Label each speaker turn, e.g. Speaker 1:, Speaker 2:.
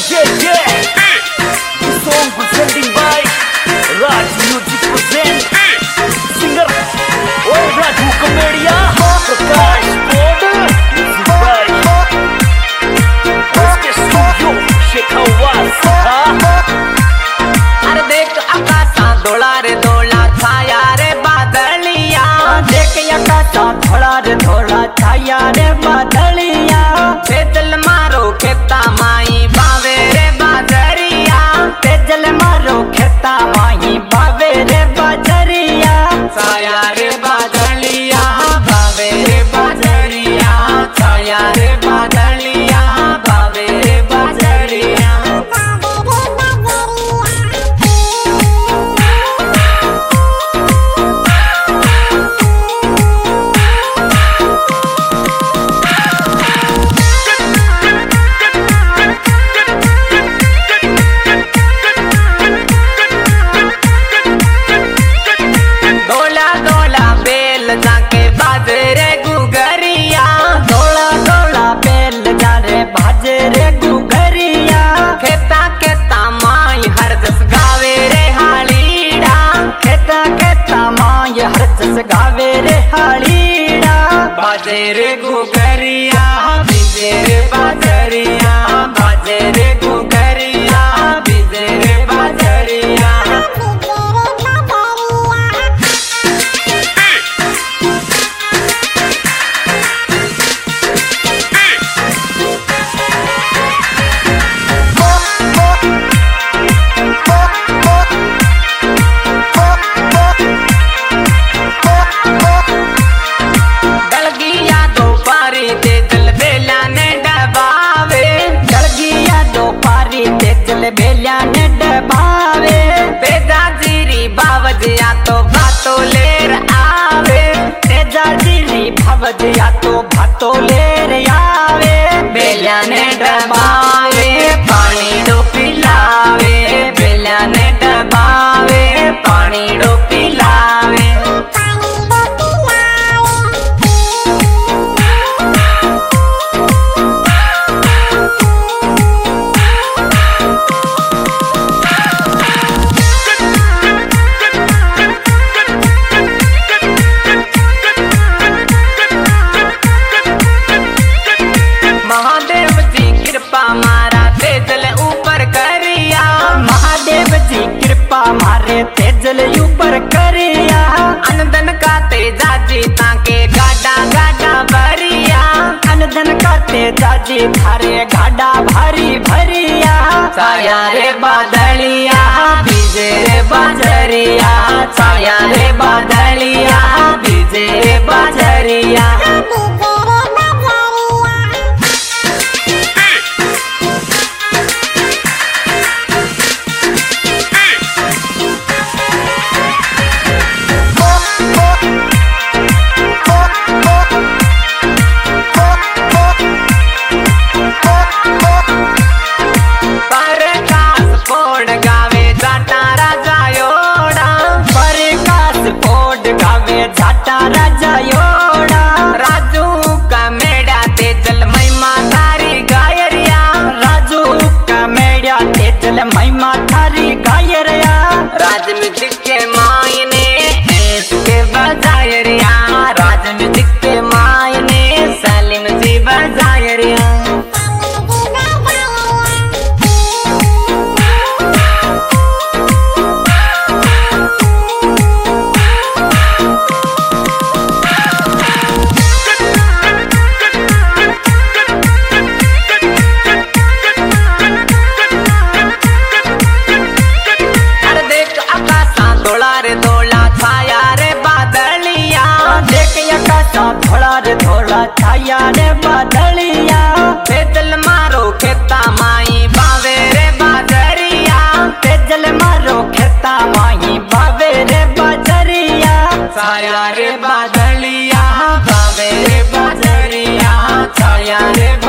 Speaker 1: थोड़ा छाया रे बादलिया तेजल मारो खेता माई बावे रे बाजरिया तेजल मारो खेता माई बावे रे बाजरिया छाया रे बादलिया बावे रे बाजरिया छाया रे बादलिया बावे रे बाजरिया। जाके बाजे रे गुगरिया डोला डोला बेल जा रे बाजे रे गुगरिया खेता खेता माई हर जस गावे रे हालीड़ा खेता खेता माई हर जस गावे रे हालीड़ा बाजे रे गुगरिया बीजे रे बाजरिया बाजे रे गुगरिया बीजे रे बाजरिया। बेलिया ने डबावे तेजा जीरी बावजिया तो भातो लेर आवे तेजा जीरी बावजिया तो भातो लेर आवे बेलिया ने डबावे पानी डो पिलावे बेलिया ने डबावे पानी डो पिलावे। महादेव जी कृपा मारा तेजल ऊपर करिया महादेव जी कृपा मारे तेजल ऊपर करिया अनदन का तेजा जी ताके गाडा गाडा भरिया अनदन का तेजा जी थारे गाडा भारी भरिया छाया रे बादलिया बीजे रे बाजरिया छाया रे बादलिया बीजे रे बाजरिया। जाटा राजा योड़ा राजू का मेड़ा तेजल महिमा थारी गायरिया राजू का मेड़ा तेजल महिमा थारी गायरिया राज म्यूजिक के मायने इसके बजायरिया राज म्यूजिक के मायने सलीम जी बजायरिया। थोड़ा छाया रे बादलिया तेजल मारो खेता माई बावे रे बाजरिया तेजल मारो खेता माई बावे रे बाजरिया छाया रे बादलिया बावे रे बाजरिया छाया रे